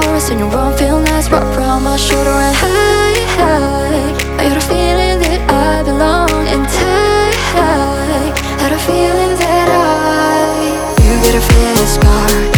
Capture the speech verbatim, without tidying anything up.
chorus and your own feel nice. Wrap around my shoulder and hey, hey, I got a feeling that I belong in tight. Had a feeling that I, you get a feeling scar.